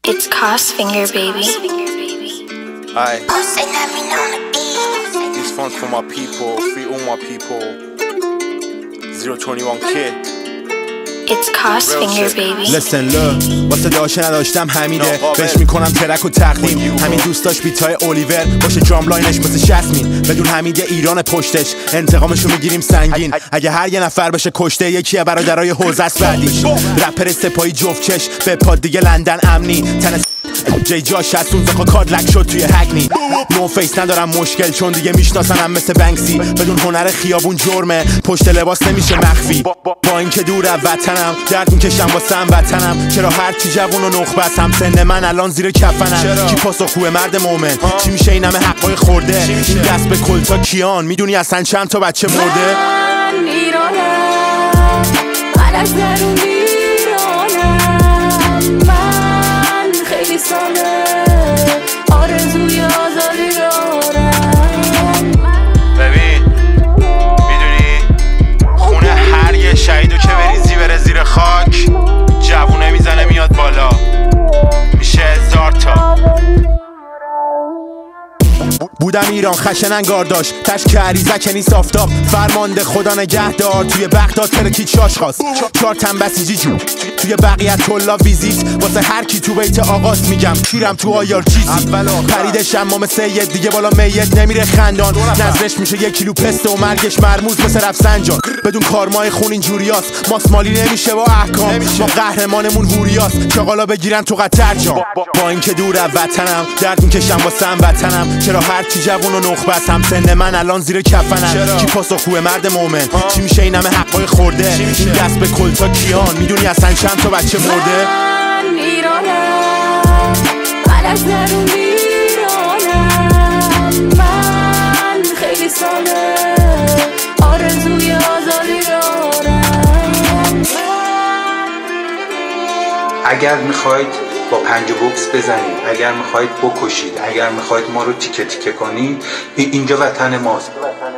It's Cosfinger, baby. Aye. These funds for my people, free all my people. 021 kid. It's Cosfinger, baby. Listen look واسه داشته نداشتم حمیده بهش میکنم ترک و تقدیم همین دوست داشت بیتای اولیور باشه درام لاینش مثل 60 میل بدون حمیده ایران پشتش انتقامشو میگیریم سنگین اگه هر یه نفر بشه کشته یکیه برادرای حوزه است بعدیش رپر سپاهی جفت چش به پاد دیگه لندن امنی تن جی جاش از اون زخا کادلک شد توی هکنی نو فیس ندارم مشکل چون دیگه میشناسنم مثل بنکسی بدون هنر خیابون جرمه پشت لباس نمیشه مخفی با اینکه دور از وطنم درد میکشم واسم وطنم چرا هرچی جوون و نخبت هم سن من الان زیر کفنم کی پاسخگوه مرد مومن چی میشه این همه حقای خورده این دست به کلتا کیان میدونی اصلا چند تا بچه مرده من ایرانم من از درون ایرانم من خیلی ساله آرزوی آزادی دارم ببین میدونی خونه هر یه شهیدو که بریزی بره زیر خاک جوونه میزنه میاد بالا میشه 1000 تا بودم ایران خشن انگار داشت تشک عریزک نیست آفتاب فرمانده خدا نگهدار توی بغداد ترکید شاش خواست 4 تن بسیجی جون توی بقیت طلا ویزیت واسه هر کی تو بیت آغاز میگم کیرم تو آیار چیزی پرید شمام سید دیگه بالا میت نمیره خندان نظرش میشه 1 کیلو پسته و مرگش مرموز مثل رفسنجان بدون کارمای خون اینجوریاست ماسمالی نمیشه با احکام ما قهرمانمون هوریاست چاقالا بگیرن تو قطر جان با اینکه دور از وطنم درد میکشم واسم وطنم چرا هرچی جوون و نخبت هم سن من الان زیر کفنم کی پاسخگوه مرد مومن چی میشه این همه حقای خورده این دست به کلتا کیان میدونی اصلا چند تا بچه مرده من ایرانم من از درون ایرانم من خیلی ساله آرزوی آزادی دارم اگر میخواید با پنج بوکس بزنید اگر میخواید بکشید اگر میخواید ما رو تیکه تیکه کنید اینجا وطن ماست